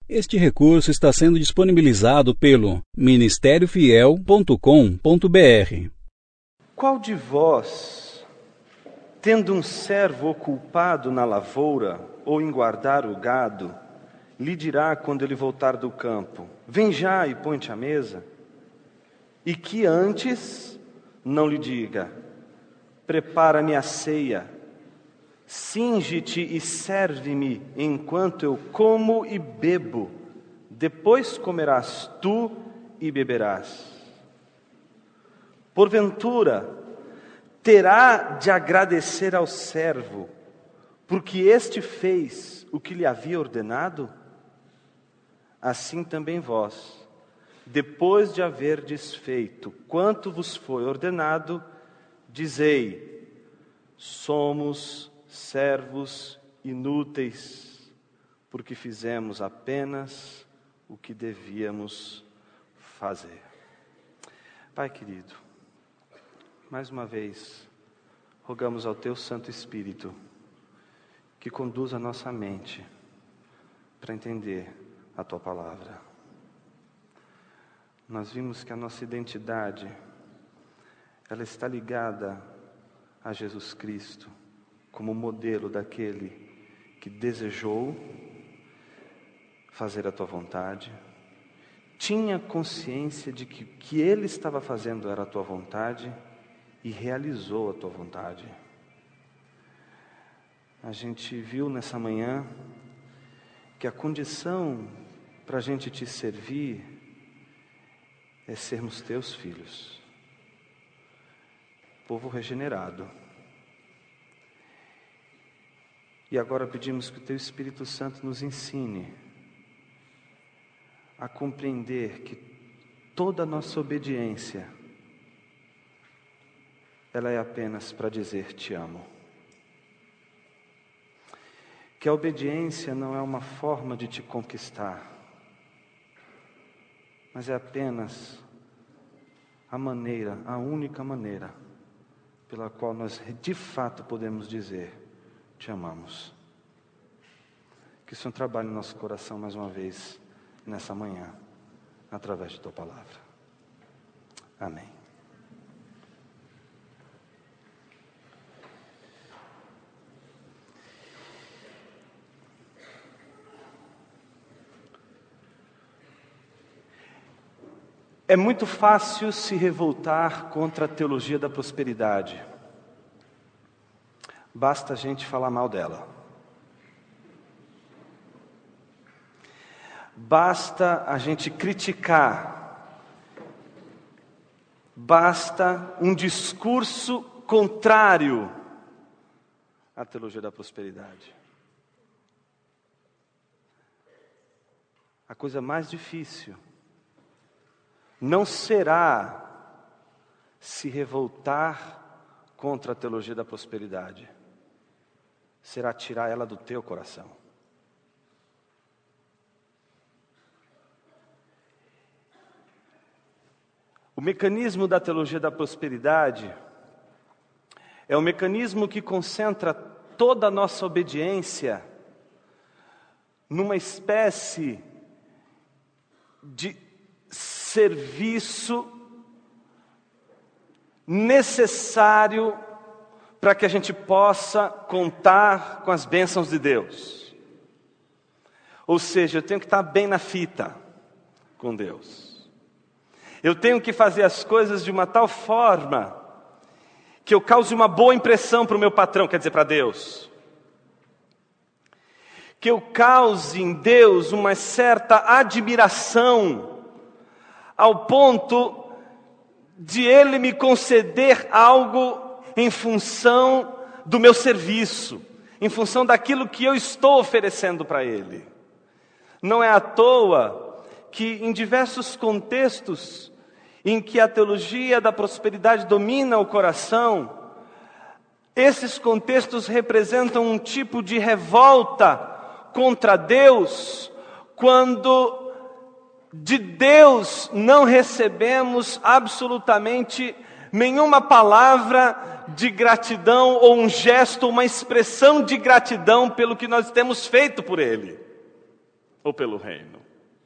Este recurso está sendo disponibilizado pelo ministériofiel.com.br. Qual de vós, tendo um servo ocupado na lavoura ou em guardar o gado, lhe dirá quando ele voltar do campo: vem já e põe-te à mesa? E que antes não lhe diga: prepara-me a ceia, cinge-te e serve-me enquanto eu como e bebo, depois comerás tu e beberás. Porventura, terá de agradecer ao servo, porque este fez o que lhe havia ordenado? Assim também vós, depois de haverdes feito quanto vos foi ordenado, dizei: somos servos inúteis, porque fizemos apenas o que devíamos fazer. Pai querido, mais uma vez, rogamos ao Teu Santo Espírito que conduza a nossa mente para entender a Tua Palavra. Nós vimos que a nossa identidade, ela está ligada a Jesus Cristo, como modelo daquele que desejou fazer a Tua vontade, tinha consciência de que o que Ele estava fazendo era a Tua vontade e realizou a Tua vontade. A gente viu nessa manhã que a condição para a gente Te servir é sermos Teus filhos, povo regenerado. E agora pedimos que o Teu Espírito Santo nos ensine a compreender que toda a nossa obediência, ela é apenas para dizer Te amo. Que a obediência não é uma forma de Te conquistar, mas é apenas a maneira, a única maneira pela qual nós de fato podemos dizer Te amamos. Que o Senhor trabalhe no nosso coração mais uma vez, nessa manhã, através de Tua Palavra. Amém. É muito fácil se revoltar contra a teologia da prosperidade. Basta a gente falar mal dela. Basta a gente criticar. Basta um discurso contrário à teologia da prosperidade. A coisa mais difícil não será se revoltar contra a teologia da prosperidade, será tirar ela do teu coração. O mecanismo da teologia da prosperidade é um mecanismo que concentra toda a nossa obediência numa espécie de serviço necessário para que a gente possa contar com as bênçãos de Deus. Ou seja, eu tenho que estar bem na fita com Deus. Eu tenho que fazer as coisas de uma tal forma que eu cause uma boa impressão para o meu patrão, quer dizer, para Deus. Que eu cause em Deus uma certa admiração, ao ponto de Ele me conceder algo em função do meu serviço, em função daquilo que eu estou oferecendo para Ele. Não é à toa que em diversos contextos em que a teologia da prosperidade domina o coração, esses contextos representam um tipo de revolta contra Deus, quando de Deus não recebemos absolutamente nenhuma palavra de gratidão ou um gesto, uma expressão de gratidão pelo que nós temos feito por Ele. ou pelo reino.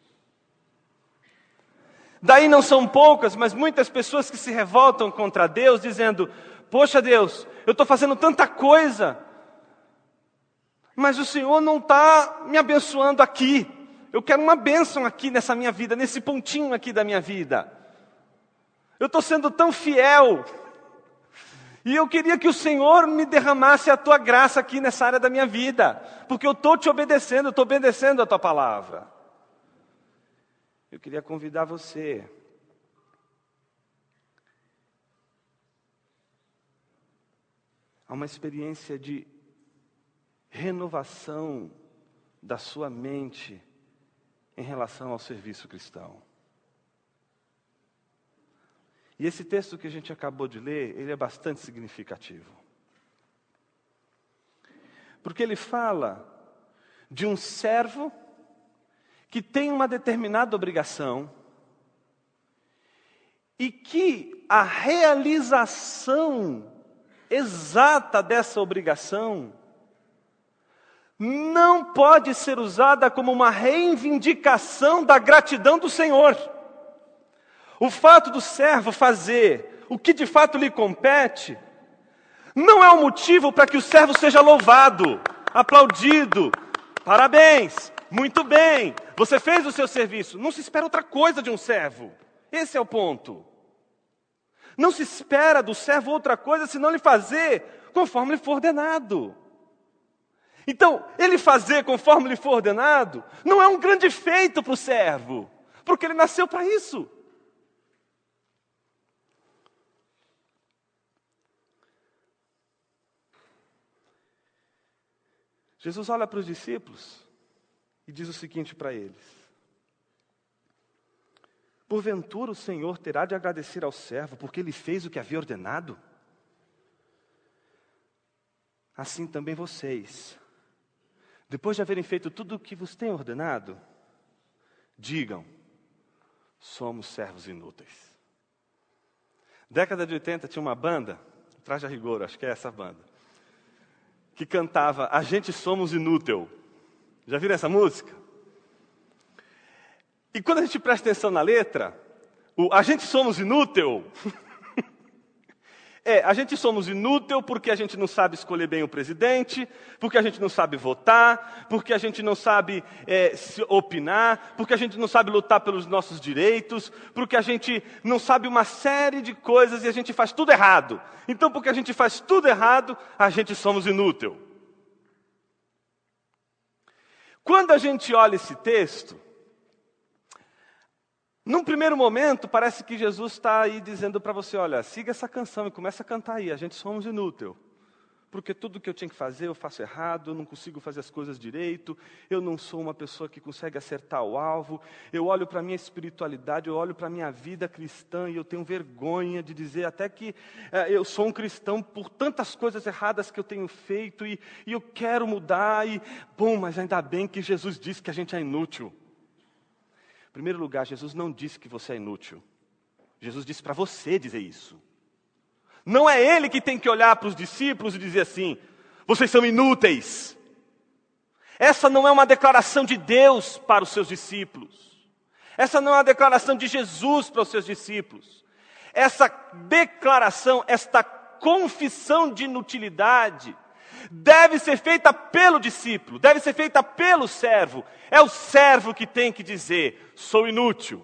Daí não são poucas, mas muitas pessoas que se revoltam contra Deus, dizendo: poxa Deus, eu estou fazendo tanta coisa, mas o Senhor não está me abençoando aqui. Eu quero uma bênção aqui nessa minha vida, nesse pontinho aqui da minha vida. Eu estou sendo tão fiel, e eu queria que o Senhor me derramasse a Tua graça aqui nessa área da minha vida, porque eu estou te obedecendo, eu estou obedecendo a Tua palavra. Eu queria convidar você a uma experiência de renovação da sua mente em relação ao serviço cristão. E esse texto que a gente acabou de ler, ele é bastante significativo. Porque ele fala de um servo que tem uma determinada obrigação e que a realização exata dessa obrigação não pode ser usada como uma reivindicação da gratidão do Senhor. O fato do servo fazer o que de fato lhe compete não é um motivo para que o servo seja louvado, aplaudido. Parabéns, muito bem, você fez o seu serviço. Não se espera outra coisa de um servo. Esse é o ponto. Não se espera do servo outra coisa senão lhe fazer conforme lhe for ordenado. Então, ele fazer conforme lhe for ordenado não é um grande feito para o servo, porque ele nasceu para isso. Jesus olha para os discípulos e diz o seguinte para eles: porventura o Senhor terá de agradecer ao servo porque ele fez o que havia ordenado? Assim também vocês, depois de haverem feito tudo o que vos tem ordenado, digam: somos servos inúteis. Década de 80 tinha uma banda, Traje a Rigor, acho que é essa banda, que cantava: a gente somos inútil. Já viram essa música? E quando a gente presta atenção na letra, a gente somos inútil, a gente somos inútil porque a gente não sabe escolher bem o presidente, porque a gente não sabe votar, porque a gente não sabe se opinar, porque a gente não sabe lutar pelos nossos direitos, porque a gente não sabe uma série de coisas e a gente faz tudo errado. Então, porque a gente faz tudo errado, a gente somos inútil. Quando a gente olha esse texto, num primeiro momento, parece que Jesus está aí dizendo para você: olha, siga essa canção e começa a cantar aí, a gente somos inútil. Porque tudo que eu tinha que fazer, eu faço errado, eu não consigo fazer as coisas direito, eu não sou uma pessoa que consegue acertar o alvo, eu olho para a minha espiritualidade, eu olho para a minha vida cristã e eu tenho vergonha de dizer até que eu sou um cristão por tantas coisas erradas que eu tenho feito e eu quero mudar, mas ainda bem que Jesus disse que a gente é inútil. Em primeiro lugar, Jesus não disse que você é inútil. Jesus disse para você dizer isso. Não é Ele que tem que olhar para os discípulos e dizer assim: vocês são inúteis. Essa não é uma declaração de Deus para os seus discípulos. Essa não é uma declaração de Jesus para os seus discípulos. Essa declaração, esta confissão de inutilidade, deve ser feita pelo discípulo, deve ser feita pelo servo. É o servo que tem que dizer: sou inútil.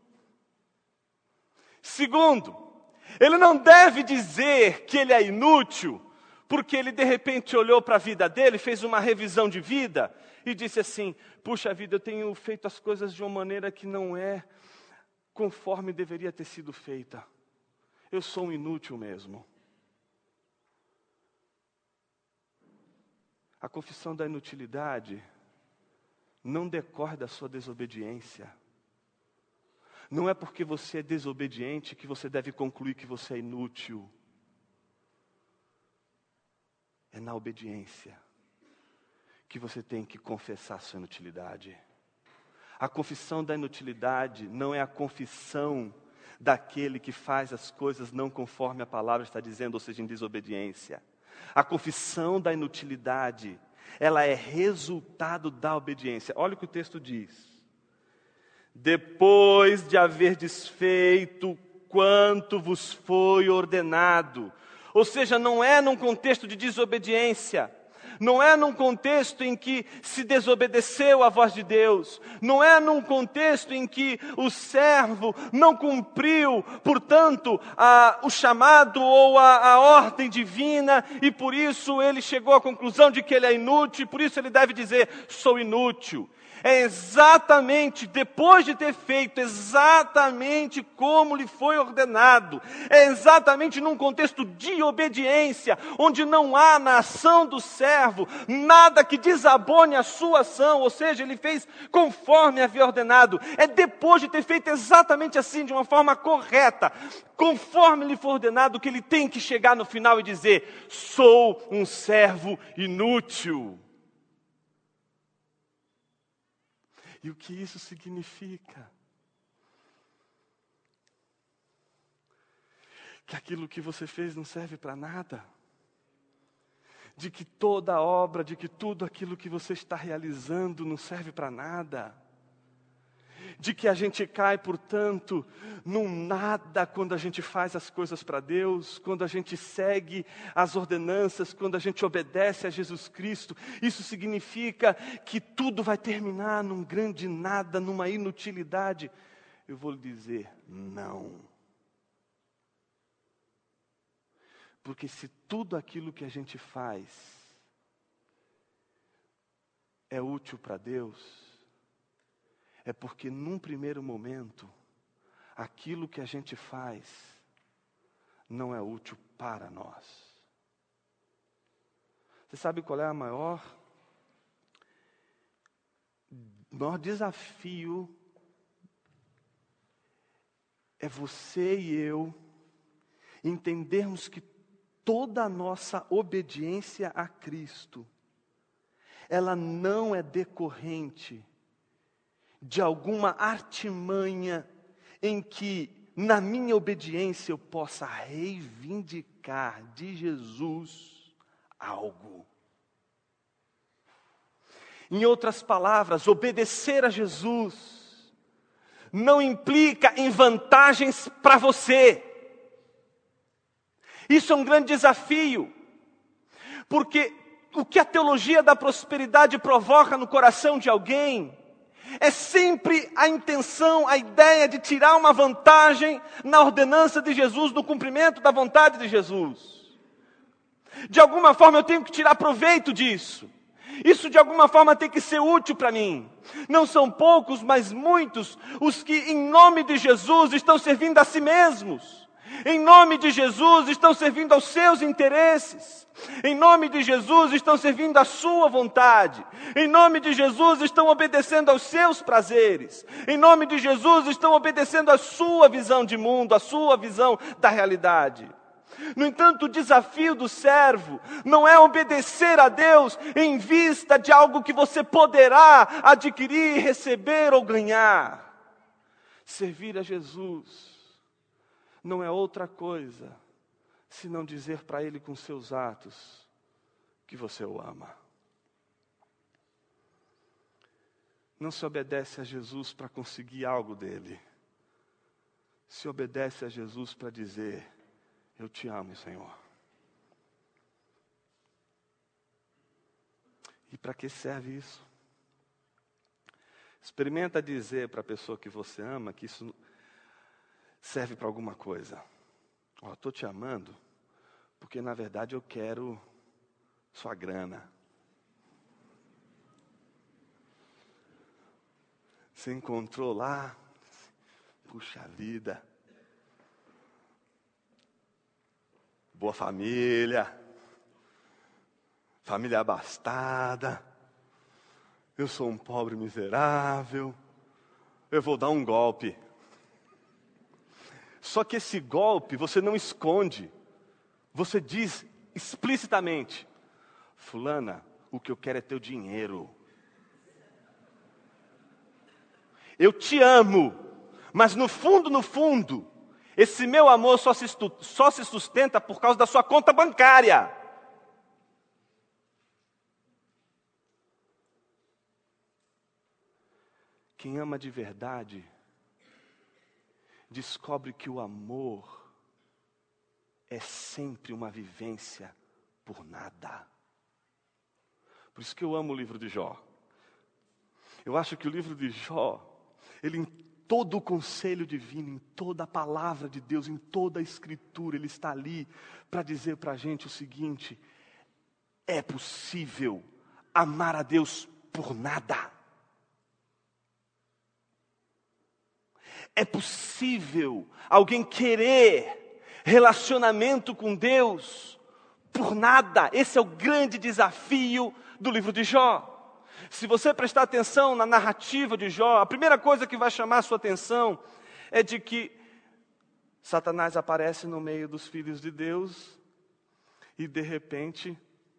Segundo, ele não deve dizer que ele é inútil, porque ele de repente olhou para a vida dele, fez uma revisão de vida e disse assim: puxa vida, eu tenho feito as coisas de uma maneira que não é conforme deveria ter sido feita. Eu sou um inútil mesmo. A confissão da inutilidade não decorre da sua desobediência. Não é porque você é desobediente que você deve concluir que você é inútil. É na obediência que você tem que confessar sua inutilidade. A confissão da inutilidade não é a confissão daquele que faz as coisas não conforme a palavra está dizendo, ou seja, em desobediência. A confissão da inutilidade ela é resultado da obediência. Olha o que o texto diz. Depois de haver desfeito quanto vos foi ordenado. Ou seja, não é num contexto de desobediência. Não é num contexto em que se desobedeceu à voz de Deus. Não é num contexto em que o servo não cumpriu, portanto, o chamado ou a ordem divina, e por isso ele chegou à conclusão de que ele é inútil, e por isso ele deve dizer, sou inútil. É exatamente, depois de ter feito exatamente como lhe foi ordenado, é exatamente num contexto de obediência, onde não há na ação do servo nada que desabone a sua ação, ou seja, ele fez conforme havia ordenado. É depois de ter feito exatamente assim, de uma forma correta, conforme lhe foi ordenado, que ele tem que chegar no final e dizer, sou um servo inútil. E o que isso significa? Que aquilo que você fez não serve para nada? De que toda a obra, de que tudo aquilo que você está realizando não serve para nada? De que a gente cai, portanto, num nada quando a gente faz as coisas para Deus, quando a gente segue as ordenanças, quando a gente obedece a Jesus Cristo. Isso significa que tudo vai terminar num grande nada, numa inutilidade. Eu vou lhe dizer, não. Porque se tudo aquilo que a gente faz é útil para Deus, é porque num primeiro momento, aquilo que a gente faz não é útil para nós. Você sabe qual é a maior desafio? É você e eu entendermos que toda a nossa obediência a Cristo, ela não é decorrente de alguma artimanha em que, na minha obediência, eu possa reivindicar de Jesus algo. Em outras palavras, obedecer a Jesus não implica em vantagens para você. Isso é um grande desafio, porque o que a teologia da prosperidade provoca no coração de alguém é sempre a intenção, a ideia de tirar uma vantagem na ordenança de Jesus, no cumprimento da vontade de Jesus. De alguma forma eu tenho que tirar proveito disso. Isso de alguma forma tem que ser útil para mim. Não são poucos, mas muitos, os que em nome de Jesus estão servindo a si mesmos. Em nome de Jesus estão servindo aos seus interesses. Em nome de Jesus estão servindo à sua vontade. Em nome de Jesus estão obedecendo aos seus prazeres. Em nome de Jesus estão obedecendo à sua visão de mundo, à sua visão da realidade. No entanto, o desafio do servo não é obedecer a Deus em vista de algo que você poderá adquirir, receber ou ganhar. Servir a Jesus não é outra coisa senão dizer para Ele com seus atos que você o ama. Não se obedece a Jesus para conseguir algo dele. Se obedece a Jesus para dizer, eu te amo, Senhor. E para que serve isso? Experimenta dizer para a pessoa que você ama que isso serve para alguma coisa. Estou te amando porque na verdade eu quero sua grana. Você encontrou lá, puxa vida, boa família, família abastada, eu sou um pobre miserável, eu vou dar um golpe. Só que esse golpe você não esconde, você diz explicitamente, fulana, o que eu quero é teu dinheiro. Eu te amo, mas no fundo, esse meu amor só se sustenta por causa da sua conta bancária. Quem ama de verdade descobre que o amor é sempre uma vivência por nada. Por isso que eu amo o livro de Jó. Eu acho que o livro de Jó, ele em todo o conselho divino, em toda a palavra de Deus, em toda a escritura, ele está ali para dizer para a gente o seguinte: é possível amar a Deus por nada. É possível alguém querer relacionamento com Deus por nada. Esse é o grande desafio do livro de Jó. Se você prestar atenção na narrativa de Jó, a primeira coisa que vai chamar a sua atenção é de que Satanás aparece no meio dos filhos de Deus e de repente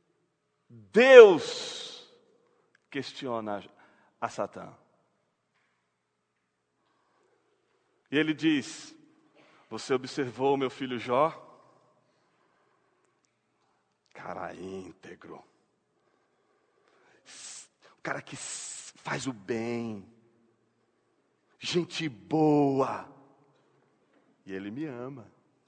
Deus questiona a Satã. E ele diz: você observou meu filho Jó? Cara íntegro. O cara que faz o bem. Gente boa. E ele me ama.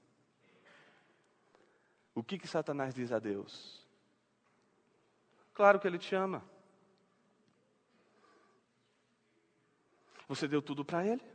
O que Satanás diz a Deus? Claro que ele te ama. Você deu tudo para ele?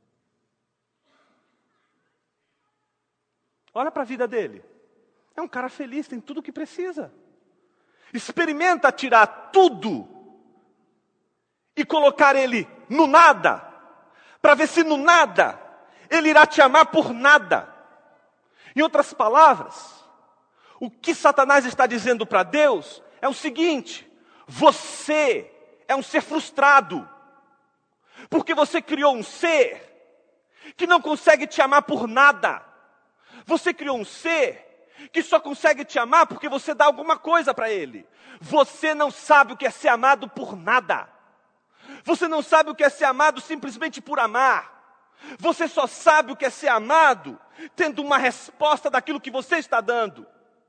Olha para a vida dele. É um cara feliz, tem tudo o que precisa. Experimenta tirar tudo e colocar ele no nada, para ver se no nada ele irá te amar por nada. Em outras palavras, o que Satanás está dizendo para Deus é o seguinte: você é um ser frustrado, porque você criou um ser que não consegue te amar por nada. Você criou um ser que só consegue te amar porque você dá alguma coisa para ele. Você não sabe o que é ser amado por nada. Você não sabe o que é ser amado simplesmente por amar. Você só sabe o que é ser amado tendo uma resposta daquilo que você está dando.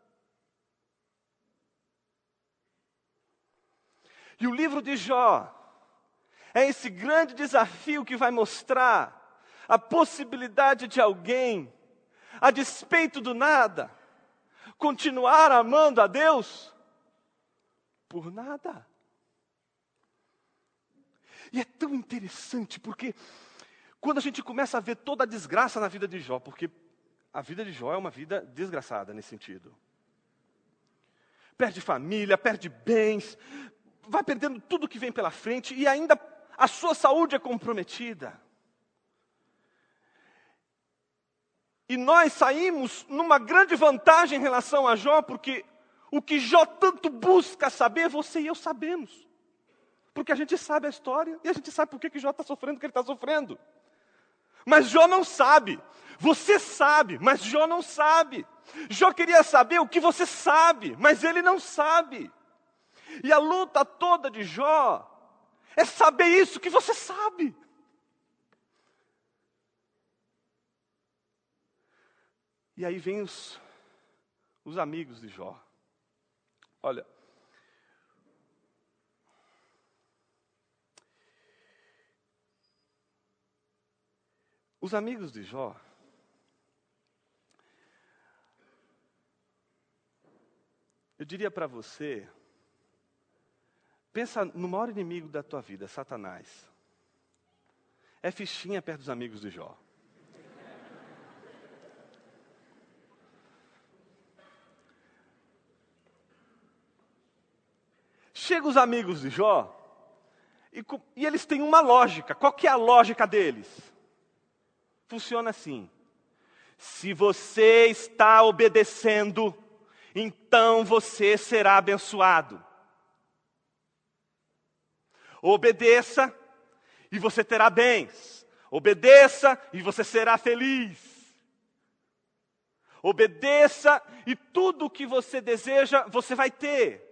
E o livro de Jó é esse grande desafio que vai mostrar a possibilidade de alguém, a despeito do nada, continuar amando a Deus por nada. E é tão interessante porque quando a gente começa a ver toda a desgraça na vida de Jó, porque a vida de Jó é uma vida desgraçada nesse sentido. Perde família, perde bens, vai perdendo tudo que vem pela frente e ainda a sua saúde é comprometida. E nós saímos numa grande vantagem em relação a Jó, porque o que Jó tanto busca saber, você e eu sabemos. Porque a gente sabe a história e a gente sabe por que Jó está sofrendo o que ele está sofrendo. Mas Jó não sabe. Você sabe, mas Jó não sabe. Jó queria saber o que você sabe, mas ele não sabe. E a luta toda de Jó é saber isso que você sabe. E aí vem os amigos de Jó. Olha, os amigos de Jó, eu diria para você, pensa no maior inimigo da tua vida, Satanás. É fichinha perto dos amigos de Jó. Chegam os amigos de Jó e eles têm uma lógica. Qual que é a lógica deles? Funciona assim: se você está obedecendo, então você será abençoado. Obedeça e você terá bens. Obedeça e você será feliz. Obedeça e tudo o que você deseja, você vai ter.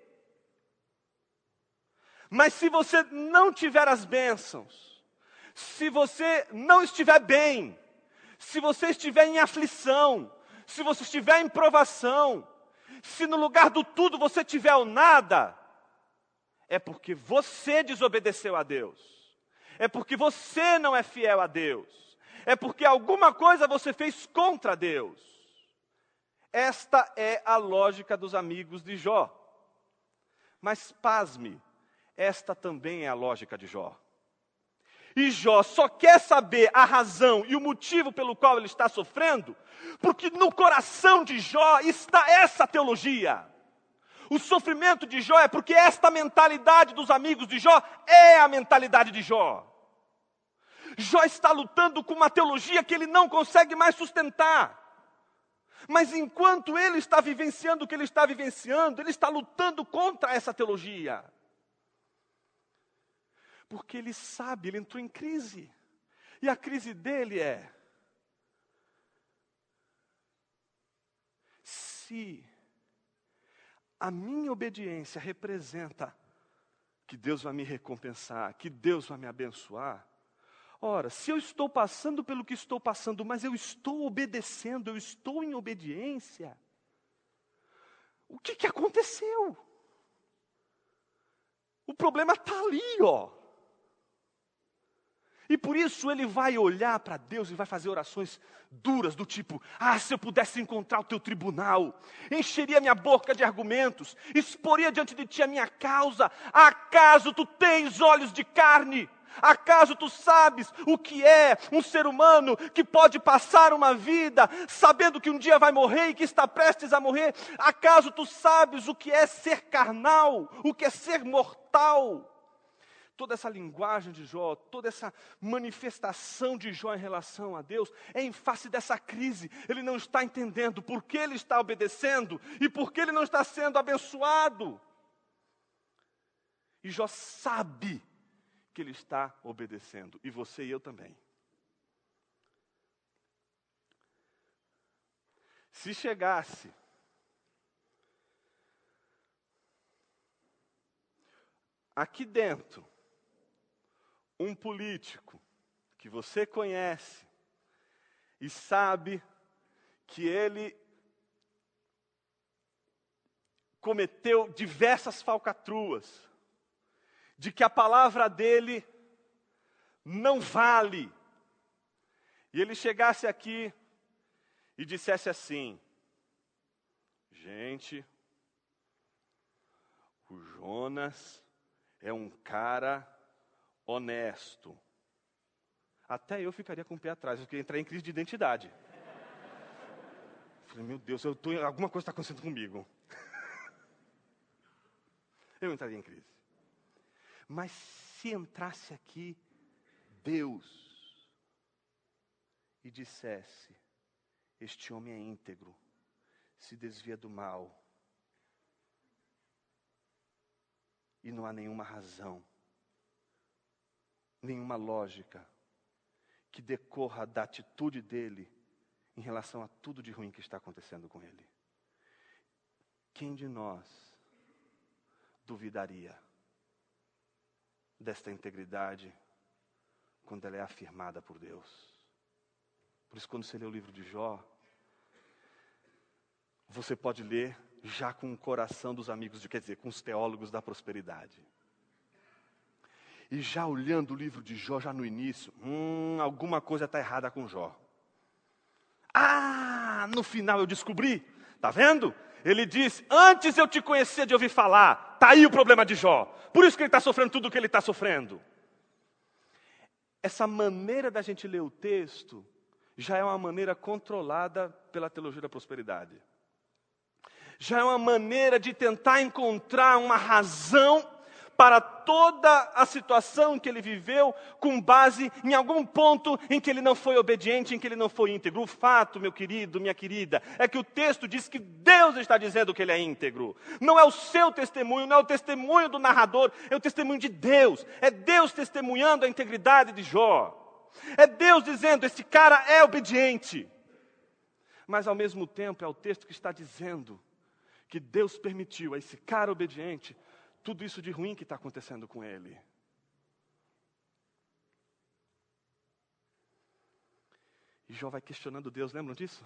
Mas se você não tiver as bênçãos, se você não estiver bem, se você estiver em aflição, se você estiver em provação, se no lugar do tudo você tiver o nada, é porque você desobedeceu a Deus. é porque você não é fiel a Deus. É porque alguma coisa você fez contra Deus. Esta é a lógica dos amigos de Jó. Mas pasme, esta também é a lógica de Jó. E Jó só quer saber a razão e o motivo pelo qual ele está sofrendo, porque no coração de Jó está essa teologia. O sofrimento de Jó é porque esta mentalidade dos amigos de Jó é a mentalidade de Jó. Jó está lutando com uma teologia que ele não consegue mais sustentar. Mas enquanto ele está vivenciando o que ele está vivenciando, ele está lutando contra essa teologia. Porque ele sabe, ele entrou em crise. E a crise dele é: se a minha obediência representa que Deus vai me recompensar, que Deus vai me abençoar, ora, se eu estou passando pelo que estou passando, mas eu estou obedecendo, eu estou em obediência, o que aconteceu? O problema está ali, ó. E por isso ele vai olhar para Deus e vai fazer orações duras do tipo: se eu pudesse encontrar o teu tribunal, encheria minha boca de argumentos, exporia diante de ti a minha causa. Acaso tu tens olhos de carne? Acaso tu sabes o que é um ser humano que pode passar uma vida sabendo que um dia vai morrer e que está prestes a morrer? Acaso tu sabes o que é ser carnal, o que é ser mortal? Toda essa linguagem de Jó, toda essa manifestação de Jó em relação a Deus, é em face dessa crise. Ele não está entendendo por que ele está obedecendo e por que ele não está sendo abençoado. E Jó sabe que ele está obedecendo, e você e eu também. Se chegasse aqui dentro um político que você conhece e sabe que ele cometeu diversas falcatruas, de que a palavra dele não vale, e ele chegasse aqui e dissesse assim: gente, o Jonas é um cara honesto. Até eu ficaria com o pé atrás, eu queria entrar em crise de identidade. Falei: meu Deus, alguma coisa está acontecendo comigo. Eu entraria em crise. Mas se entrasse aqui Deus e dissesse: este homem é íntegro, se desvia do mal, e não há nenhuma razão, nenhuma lógica que decorra da atitude dele em relação a tudo de ruim que está acontecendo com ele, quem de nós duvidaria desta integridade quando ela é afirmada por Deus? Por isso, quando você lê o livro de Jó, você pode ler já com o coração dos amigos, quer dizer, com os teólogos da prosperidade. E já olhando o livro de Jó, já no início, alguma coisa está errada com Jó. No final eu descobri, tá vendo? Ele diz: antes eu te conhecia de ouvir falar. Está aí o problema de Jó. Por isso que ele está sofrendo tudo o que ele está sofrendo. Essa maneira da gente ler o texto já é uma maneira controlada pela teologia da prosperidade. Já é uma maneira de tentar encontrar uma razão para toda a situação que ele viveu, com base em algum ponto em que ele não foi obediente, em que ele não foi íntegro. O fato, meu querido, minha querida, é que o texto diz que Deus está dizendo que ele é íntegro. Não é o seu testemunho, não é o testemunho do narrador, é o testemunho de Deus. É Deus testemunhando a integridade de Jó. É Deus dizendo: esse cara é obediente. Mas ao mesmo tempo é o texto que está dizendo que Deus permitiu a esse cara obediente tudo isso de ruim que está acontecendo com ele. E Jó vai questionando Deus, lembram disso?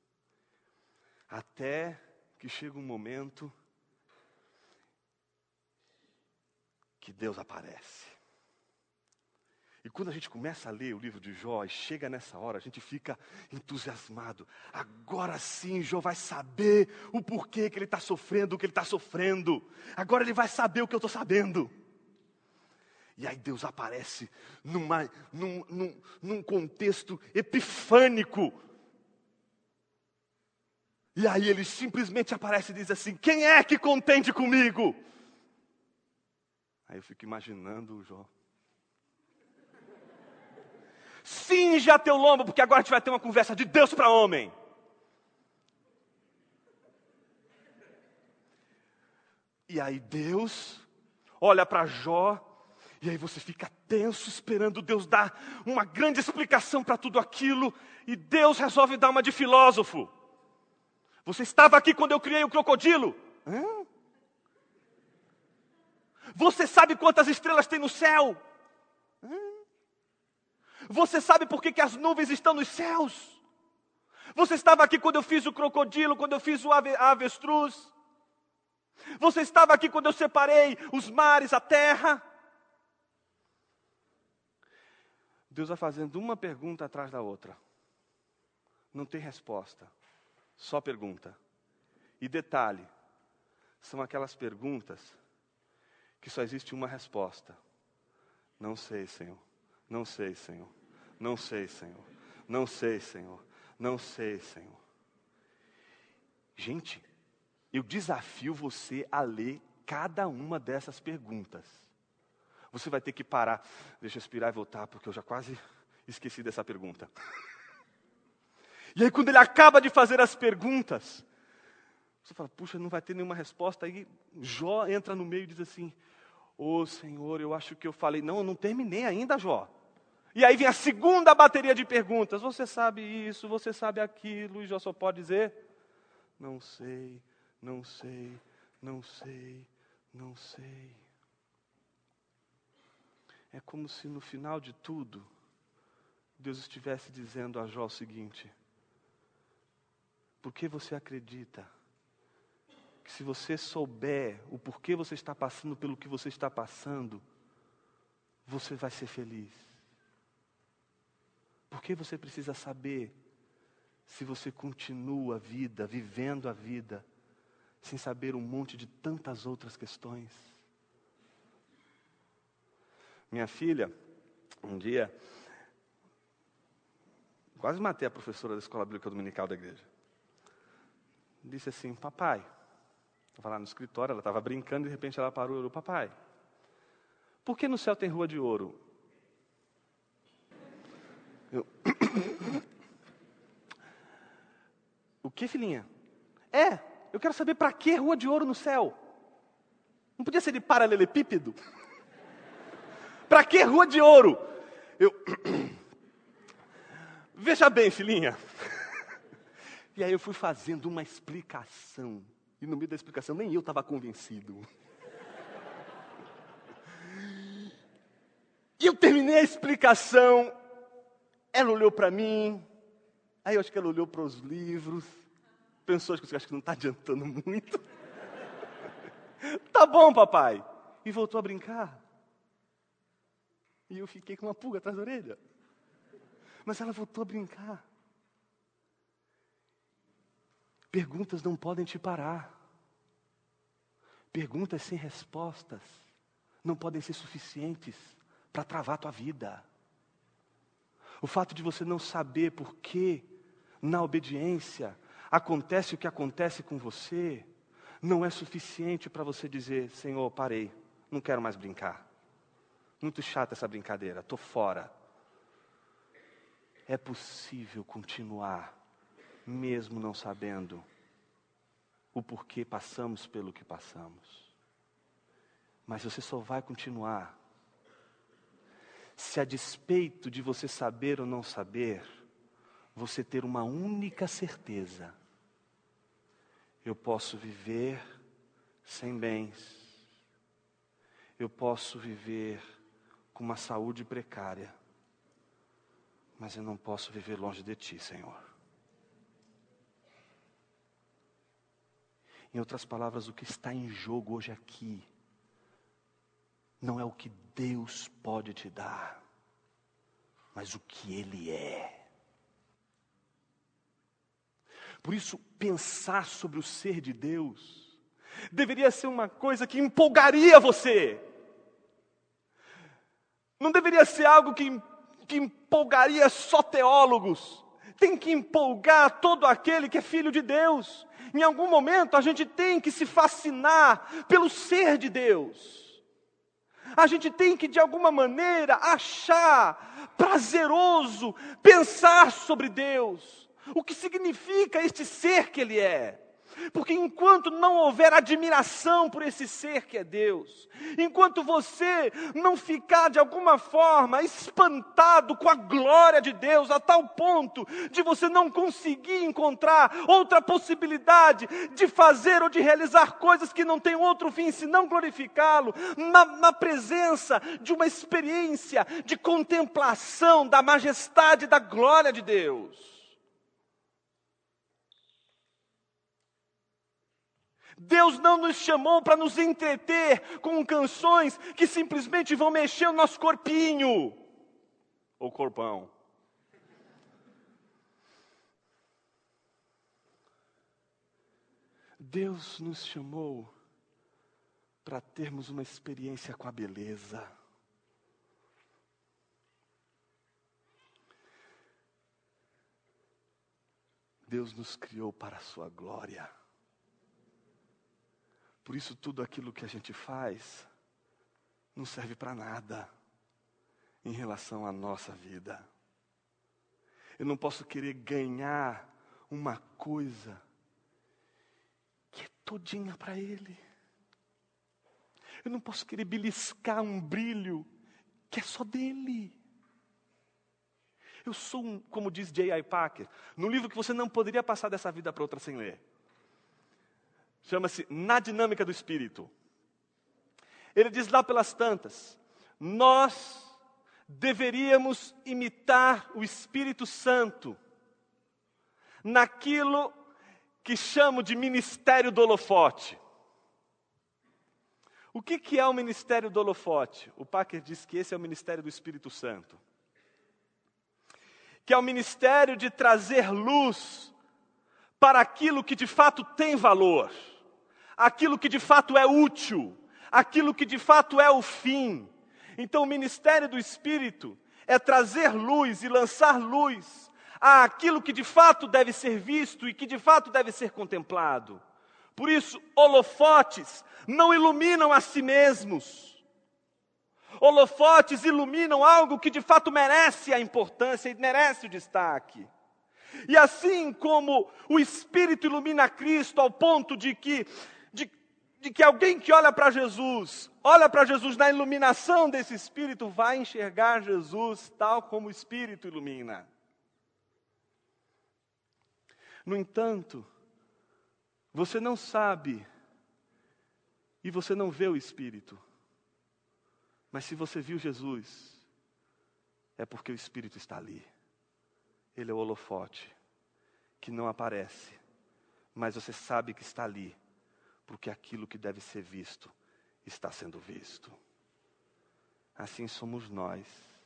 Até que chega um momento que Deus aparece. E quando a gente começa a ler o livro de Jó e chega nessa hora, a gente fica entusiasmado. Agora sim Jó vai saber o porquê que ele está sofrendo o que ele está sofrendo. Agora ele vai saber o que eu estou sabendo. E aí Deus aparece num contexto epifânico. E aí ele simplesmente aparece e diz assim: quem é que contende comigo? Aí eu fico imaginando o Jó. Cinja teu lombo, porque agora a gente vai ter uma conversa de Deus para homem. E aí Deus olha para Jó, e aí você fica tenso, esperando Deus dar uma grande explicação para tudo aquilo, e Deus resolve dar uma de filósofo. Você estava aqui quando eu criei o crocodilo? Hã? Você sabe quantas estrelas tem no céu? Hã? Você sabe por que as nuvens estão nos céus? Você estava aqui quando eu fiz o crocodilo, quando eu fiz a avestruz? Você estava aqui quando eu separei os mares, a terra? Deus vai fazendo uma pergunta atrás da outra. Não tem resposta, só pergunta. E detalhe, são aquelas perguntas que só existe uma resposta. Não sei, Senhor. Não sei, Senhor. Não sei, Senhor. Não sei, Senhor. Não sei, Senhor. Gente, eu desafio você a ler cada uma dessas perguntas. Você vai ter que parar. Deixa eu respirar e voltar, porque eu já quase esqueci dessa pergunta. E aí quando ele acaba de fazer as perguntas, você fala, puxa, não vai ter nenhuma resposta. Aí Jó entra no meio e diz assim: ô Senhor, eu acho que eu falei. Não, eu não terminei ainda, Jó. E aí vem a segunda bateria de perguntas. Você sabe isso, você sabe aquilo. E Jó só pode dizer: não sei, não sei, não sei, não sei. É como se no final de tudo, Deus estivesse dizendo a Jó o seguinte: por que você acredita que se você souber o porquê você está passando pelo que você está passando, você vai ser feliz? Por que você precisa saber se você continua a vida, vivendo a vida, sem saber um monte de tantas outras questões? Minha filha, um dia, quase matei a professora da escola bíblica dominical da igreja. Disse assim: papai, estava lá no escritório, ela estava brincando e de repente ela parou e falou: papai, por que no céu tem rua de ouro? O que, filhinha? Eu quero saber para que rua de ouro no céu? Não podia ser de paralelepípedo? Para que rua de ouro? Veja bem, filhinha. E aí eu fui fazendo uma explicação. E no meio da explicação nem eu estava convencido. E eu terminei a explicação. Ela olhou para mim. Aí eu acho que ela olhou para os livros. Pensou, acho que não está adiantando muito. Tá bom, papai. E voltou a brincar. E eu fiquei com uma pulga atrás da orelha. Mas ela voltou a brincar. Perguntas não podem te parar. Perguntas sem respostas não podem ser suficientes para travar a tua vida. O fato de você não saber por que, na obediência, acontece o que acontece com você, não é suficiente para você dizer: Senhor, parei, não quero mais brincar. Muito chata essa brincadeira, estou fora. É possível continuar, mesmo não sabendo o porquê passamos pelo que passamos. Mas você só vai continuar se, a despeito de você saber ou não saber, você ter uma única certeza: eu posso viver sem bens, eu posso viver com uma saúde precária, mas eu não posso viver longe de Ti, Senhor. Em outras palavras, o que está em jogo hoje aqui não é o que Deus pode te dar, mas o que Ele é. Por isso, pensar sobre o ser de Deus deveria ser uma coisa que empolgaria você. Não deveria ser algo que empolgaria só teólogos. Tem que empolgar todo aquele que é filho de Deus. Em algum momento a gente tem que se fascinar pelo ser de Deus. A gente tem que de alguma maneira achar prazeroso pensar sobre Deus. O que significa este ser que Ele é? Porque enquanto não houver admiração por esse ser que é Deus, enquanto você não ficar de alguma forma espantado com a glória de Deus, a tal ponto de você não conseguir encontrar outra possibilidade de fazer ou de realizar coisas que não têm outro fim senão glorificá-lo, na presença de uma experiência de contemplação da majestade e da glória de Deus. Deus não nos chamou para nos entreter com canções que simplesmente vão mexer o nosso corpinho, ou corpão. Deus nos chamou para termos uma experiência com a beleza. Deus nos criou para a sua glória. Por isso tudo aquilo que a gente faz não serve para nada em relação à nossa vida. Eu não posso querer ganhar uma coisa que é todinha para Ele. Eu não posso querer beliscar um brilho que é só dele. Eu sou como diz J.I. Packer, no livro que você não poderia passar dessa vida para outra sem ler. Chama-se Na Dinâmica do Espírito. Ele diz lá pelas tantas, nós deveríamos imitar o Espírito Santo naquilo que chamo de ministério do holofote. O que é o ministério do holofote? O Packer diz que esse é o ministério do Espírito Santo. Que é o ministério de trazer luz para aquilo que de fato tem valor, aquilo que de fato é útil, aquilo que de fato é o fim. Então o ministério do Espírito é trazer luz e lançar luz àquilo que de fato deve ser visto e que de fato deve ser contemplado. Por isso, holofotes não iluminam a si mesmos. Holofotes iluminam algo que de fato merece a importância e merece o destaque. E assim como o Espírito ilumina Cristo ao ponto de que alguém que olha para Jesus na iluminação desse Espírito, vai enxergar Jesus tal como o Espírito ilumina. No entanto, você não sabe e você não vê o Espírito. Mas se você viu Jesus, é porque o Espírito está ali. Ele é o holofote que não aparece, mas você sabe que está ali, porque aquilo que deve ser visto está sendo visto. Assim somos nós,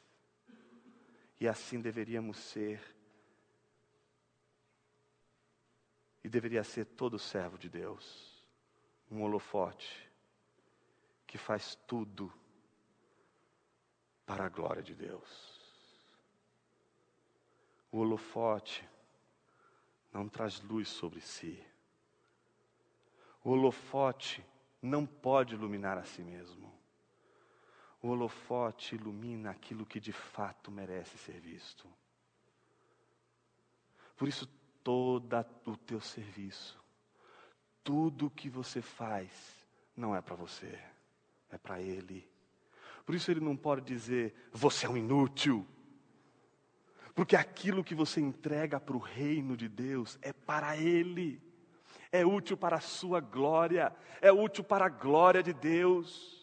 e assim deveríamos ser, e deveria ser todo servo de Deus, um holofote que faz tudo para a glória de Deus. O holofote não traz luz sobre si. O holofote não pode iluminar a si mesmo. O holofote ilumina aquilo que de fato merece ser visto. Por isso, todo o teu serviço, tudo o que você faz, não é para você, é para Ele. Por isso Ele não pode dizer, você é um inútil. Porque aquilo que você entrega para o reino de Deus é para Ele. É útil para a sua glória. É útil para a glória de Deus.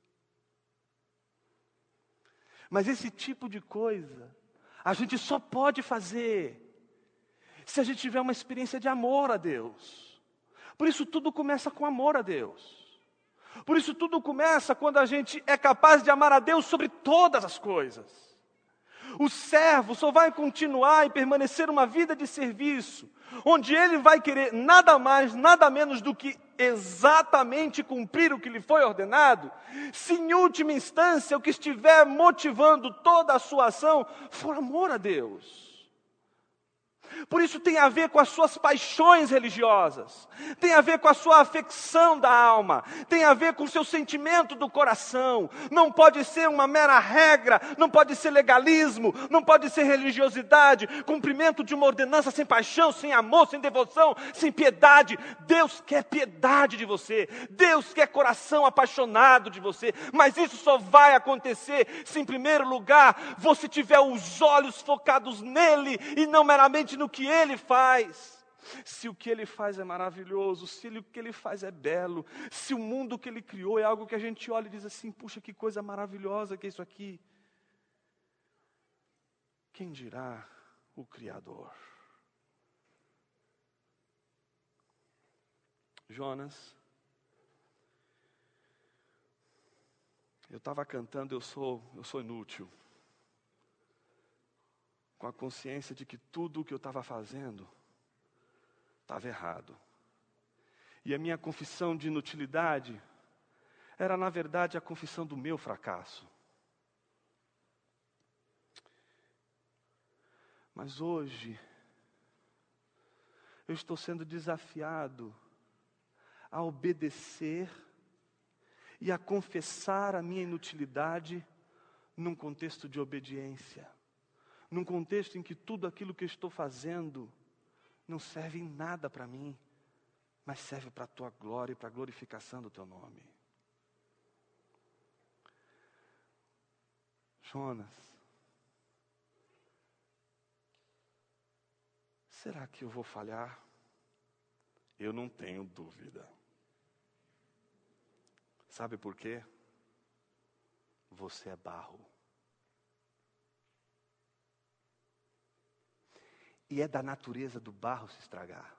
Mas esse tipo de coisa, a gente só pode fazer se a gente tiver uma experiência de amor a Deus. Por isso tudo começa com amor a Deus. Por isso tudo começa quando a gente é capaz de amar a Deus sobre todas as coisas. O servo só vai continuar e permanecer uma vida de serviço, onde ele vai querer nada mais, nada menos do que exatamente cumprir o que lhe foi ordenado, se em última instância o que estiver motivando toda a sua ação for amor a Deus. Por isso tem a ver com as suas paixões religiosas, tem a ver com a sua afecção da alma, tem a ver com o seu sentimento do coração. Não pode ser uma mera regra, não pode ser legalismo, não pode ser religiosidade, cumprimento de uma ordenança sem paixão, sem amor, sem devoção, sem piedade. Deus quer piedade de você, Deus quer coração apaixonado de você, mas isso só vai acontecer se em primeiro lugar você tiver os olhos focados nele e não meramente no que Ele faz. Se o que Ele faz é maravilhoso, se o que Ele faz é belo, se o mundo que Ele criou é algo que a gente olha e diz assim, puxa, que coisa maravilhosa que é isso aqui. Quem dirá o Criador? Jonas, eu estava cantando, eu sou inútil, com a consciência de que tudo o que eu estava fazendo estava errado. E a minha confissão de inutilidade era, na verdade, a confissão do meu fracasso. Mas hoje, eu estou sendo desafiado a obedecer e a confessar a minha inutilidade num contexto de obediência. Num contexto em que tudo aquilo que eu estou fazendo não serve em nada para mim, mas serve para a tua glória e para a glorificação do teu nome. Jonas, será que eu vou falhar? Eu não tenho dúvida. Sabe por quê? Você é barro. E é da natureza do barro se estragar.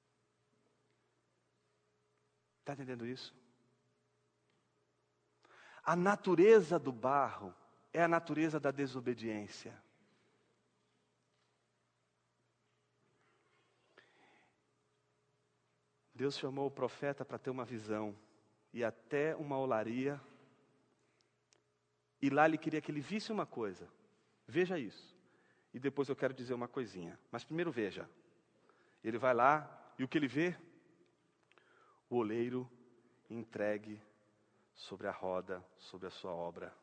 Está entendendo isso? A natureza do barro é a natureza da desobediência. Deus chamou o profeta para ter uma visão, e até uma olaria, e lá ele queria que ele visse uma coisa. Veja isso. E depois eu quero dizer uma coisinha. Mas primeiro veja. Ele vai lá, e o que ele vê? O oleiro entregue sobre a roda, sobre a sua obra.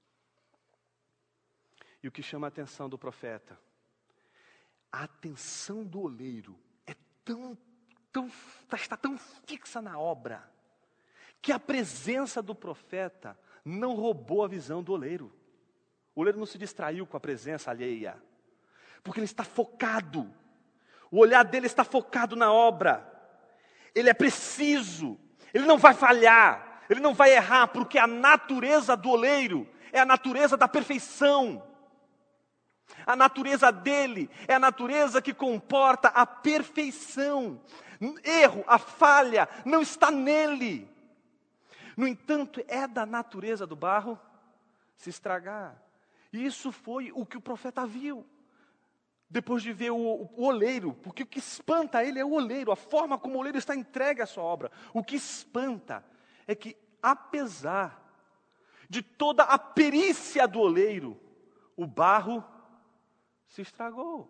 E o que chama a atenção do profeta? A atenção do oleiro é está tão fixa na obra, que a presença do profeta não roubou a visão do oleiro. O oleiro não se distraiu com a presença alheia, porque ele está focado. O olhar dele está focado na obra. Ele é preciso. Ele não vai falhar. Ele não vai errar, porque a natureza do oleiro é a natureza da perfeição. A natureza dele é a natureza que comporta a perfeição. Erro, a falha, não está nele. No entanto, é da natureza do barro se estragar. E isso foi o que o profeta viu. Depois de ver o oleiro, porque o que espanta ele é o oleiro, a forma como o oleiro está entregue à sua obra. O que espanta é que, apesar de toda a perícia do oleiro, o barro se estragou.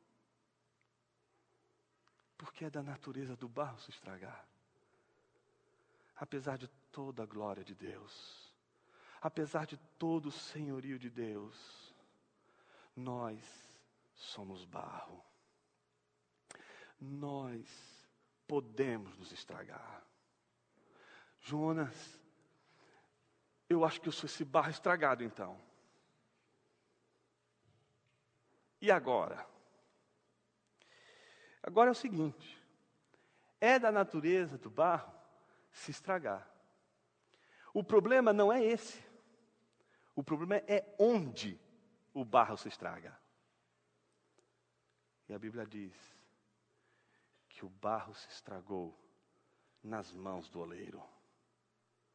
Porque é da natureza do barro se estragar. Apesar de toda a glória de Deus, apesar de todo o senhorio de Deus, nós somos barro. Nós podemos nos estragar. Jonas, eu acho que eu sou esse barro estragado então. E agora? Agora é o seguinte, é da natureza do barro se estragar. O problema não é esse. O problema é onde o barro se estraga. E a Bíblia diz que o barro se estragou nas mãos do oleiro.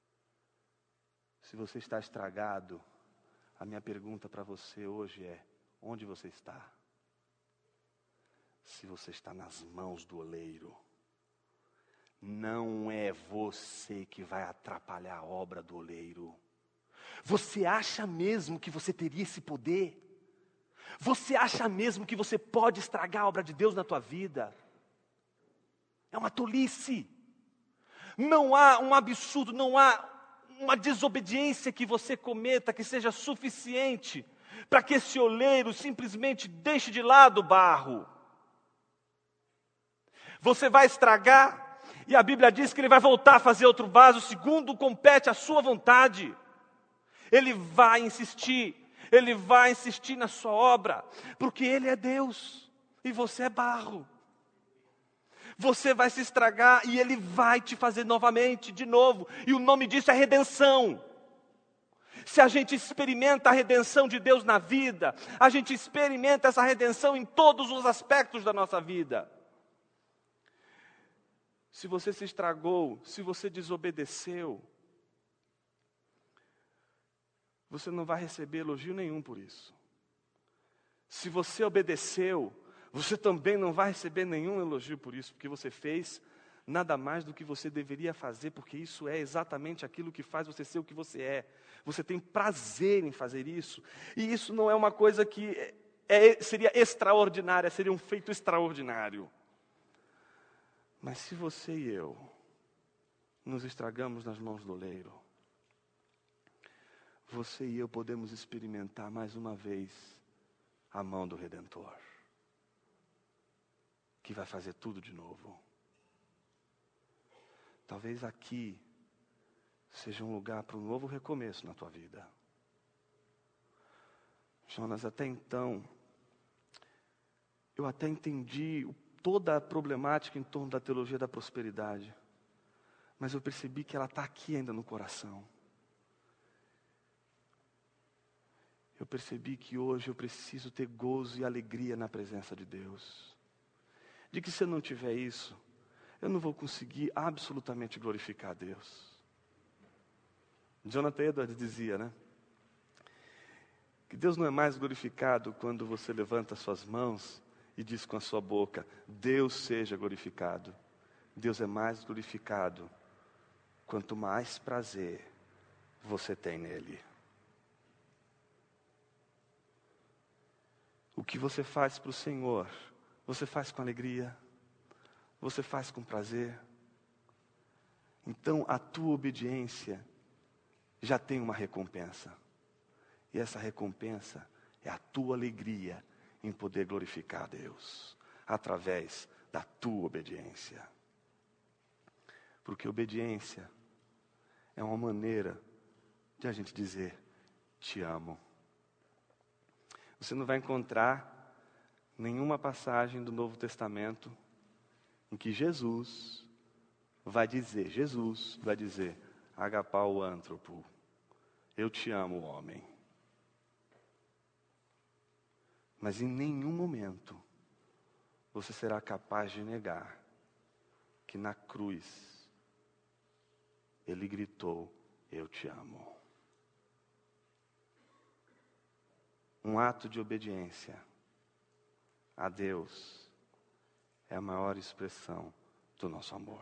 Se você está estragado, a minha pergunta para você hoje é: onde você está. Se você está nas mãos do oleiro, não é você que vai atrapalhar a obra do oleiro. Você acha mesmo que você teria esse poder? Você acha mesmo que você pode estragar a obra de Deus na tua vida? É uma tolice. Não há um absurdo, não há uma desobediência que você cometa que seja suficiente para que esse oleiro simplesmente deixe de lado o barro. Você vai estragar, e a Bíblia diz que ele vai voltar a fazer outro vaso, segundo compete a sua vontade. Ele vai insistir na sua obra, porque Ele é Deus, e você é barro. Você vai se estragar, e Ele vai te fazer novamente, de novo, e o nome disso é redenção. Se a gente experimenta a redenção de Deus na vida, a gente experimenta essa redenção em todos os aspectos da nossa vida. Se você se estragou, se você desobedeceu, você não vai receber elogio nenhum por isso. Se você obedeceu, você também não vai receber nenhum elogio por isso, porque você fez nada mais do que você deveria fazer, porque isso é exatamente aquilo que faz você ser o que você é. Você tem prazer em fazer isso, e isso não é uma coisa que seria extraordinária, seria um feito extraordinário. Mas se você e eu nos estragamos nas mãos do oleiro, você e eu podemos experimentar mais uma vez a mão do Redentor, que vai fazer tudo de novo. Talvez aqui seja um lugar para um novo recomeço na tua vida. Jonas, até então, eu até entendi toda a problemática em torno da teologia da prosperidade, mas eu percebi que ela está aqui ainda no coração. Eu percebi que hoje eu preciso ter gozo e alegria na presença de Deus. De que se eu não tiver isso, eu não vou conseguir absolutamente glorificar a Deus. Jonathan Edwards dizia, né? Que Deus não é mais glorificado quando você levanta suas mãos e diz com a sua boca, Deus seja glorificado. Deus é mais glorificado quanto mais prazer você tem nele. O que você faz para o Senhor, você faz com alegria, você faz com prazer. Então a tua obediência já tem uma recompensa. E essa recompensa é a tua alegria em poder glorificar a Deus, através da tua obediência. Porque obediência é uma maneira de a gente dizer, te amo. Você não vai encontrar nenhuma passagem do Novo Testamento em que Jesus vai dizer, agapau antropo, eu te amo, homem. Mas em nenhum momento você será capaz de negar que na cruz Ele gritou, eu te amo. Um ato de obediência a Deus é a maior expressão do nosso amor.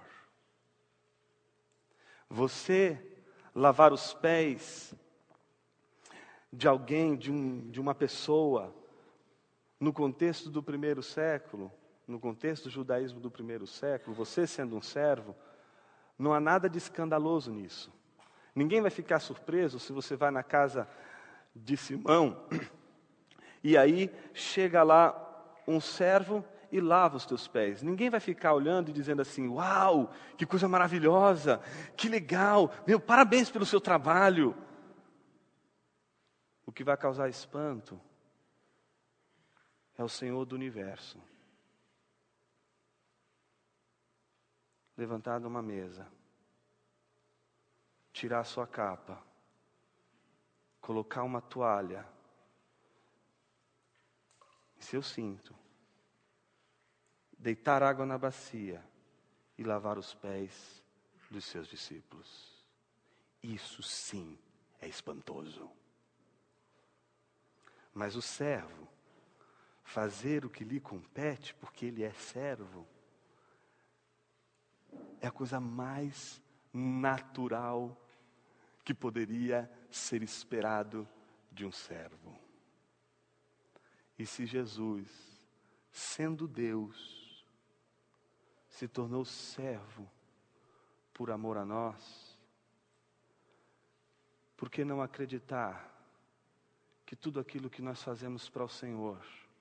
Você lavar os pés de alguém, de uma pessoa, no contexto do primeiro século, no contexto do judaísmo do primeiro século, você sendo um servo, não há nada de escandaloso nisso. Ninguém vai ficar surpreso se você vai na casa de Simão, e aí chega lá um servo e lava os teus pés. Ninguém vai ficar olhando e dizendo assim, uau, que coisa maravilhosa, que legal, meu, parabéns pelo seu trabalho. O que vai causar espanto é o Senhor do universo, levantar numa mesa, tirar a sua capa, colocar uma toalha em seu cinto, deitar água na bacia e lavar os pés dos seus discípulos. Isso sim é espantoso. Mas o servo fazer o que lhe compete, porque ele é servo, é a coisa mais natural que poderia ser esperado de um servo. E se Jesus, sendo Deus, se tornou servo por amor a nós, por que não acreditar que tudo aquilo que nós fazemos para o Senhor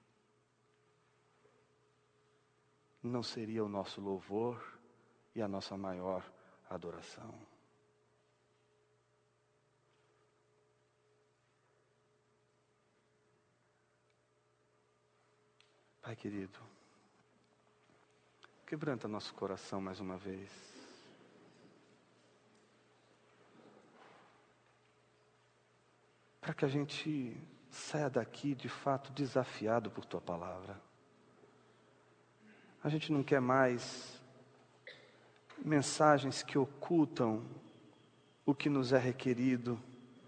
não seria o nosso louvor e a nossa maior adoração? Pai querido, quebranta nosso coração mais uma vez. Para que a gente saia daqui de fato desafiado por Tua palavra. A gente não quer mais mensagens que ocultam o que nos é requerido.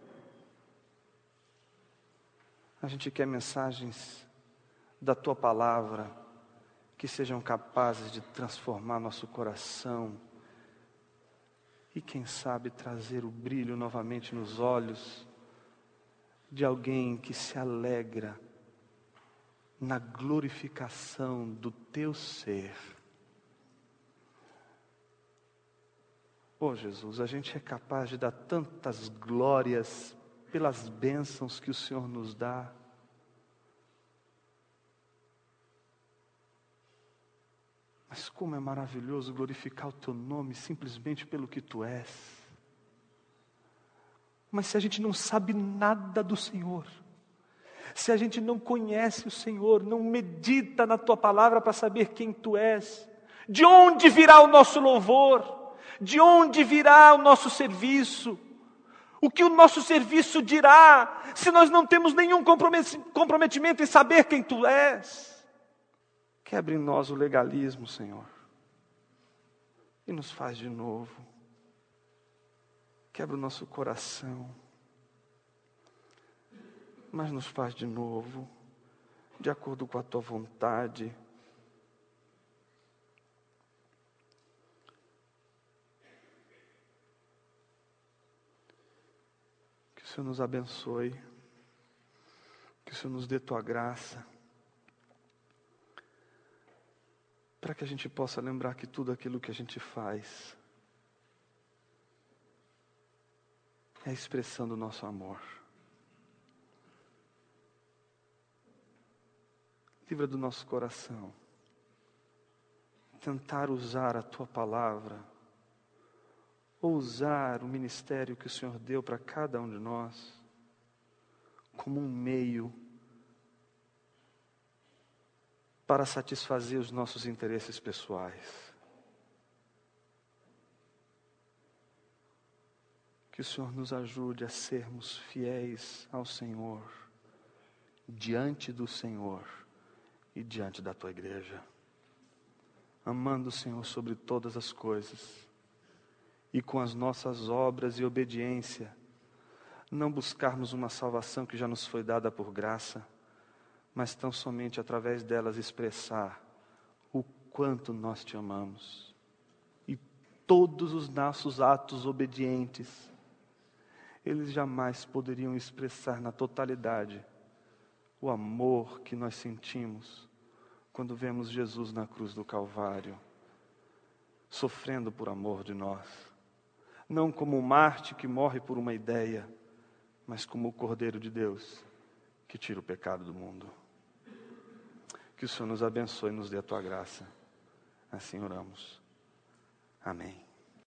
A gente quer mensagens da Tua palavra que sejam capazes de transformar nosso coração e, quem sabe, trazer o brilho novamente nos olhos de alguém que se alegra na glorificação do Teu ser. Oh Jesus, a gente é capaz de dar tantas glórias pelas bênçãos que o Senhor nos dá. Mas como é maravilhoso glorificar o Teu nome simplesmente pelo que Tu és. Mas se a gente não sabe nada do Senhor, se a gente não conhece o Senhor, não medita na Tua palavra para saber quem Tu és, de onde virá o nosso louvor? De onde virá o nosso serviço? O que o nosso serviço dirá se nós não temos nenhum comprometimento em saber quem Tu és? Quebre em nós o legalismo, Senhor, e nos faz de novo. Quebra o nosso coração, mas nos faz de novo, de acordo com a Tua vontade. Que o Senhor nos abençoe, que o Senhor nos dê Tua graça, para que a gente possa lembrar que tudo aquilo que a gente faz é a expressão do nosso amor. Livra do nosso coração tentar usar a Tua palavra, ou usar o ministério que o Senhor deu para cada um de nós, como um meio para satisfazer os nossos interesses pessoais. Que o Senhor nos ajude a sermos fiéis ao Senhor, diante do Senhor e diante da Tua igreja, amando o Senhor sobre todas as coisas, e com as nossas obras e obediência, não buscarmos uma salvação que já nos foi dada por graça, mas tão somente através delas expressar o quanto nós Te amamos. E todos os nossos atos obedientes, eles jamais poderiam expressar na totalidade o amor que nós sentimos quando vemos Jesus na cruz do Calvário, sofrendo por amor de nós. Não como um Marte que morre por uma ideia, mas como o Cordeiro de Deus que tira o pecado do mundo. Que o Senhor nos abençoe e nos dê a Tua graça. Assim oramos. Amém.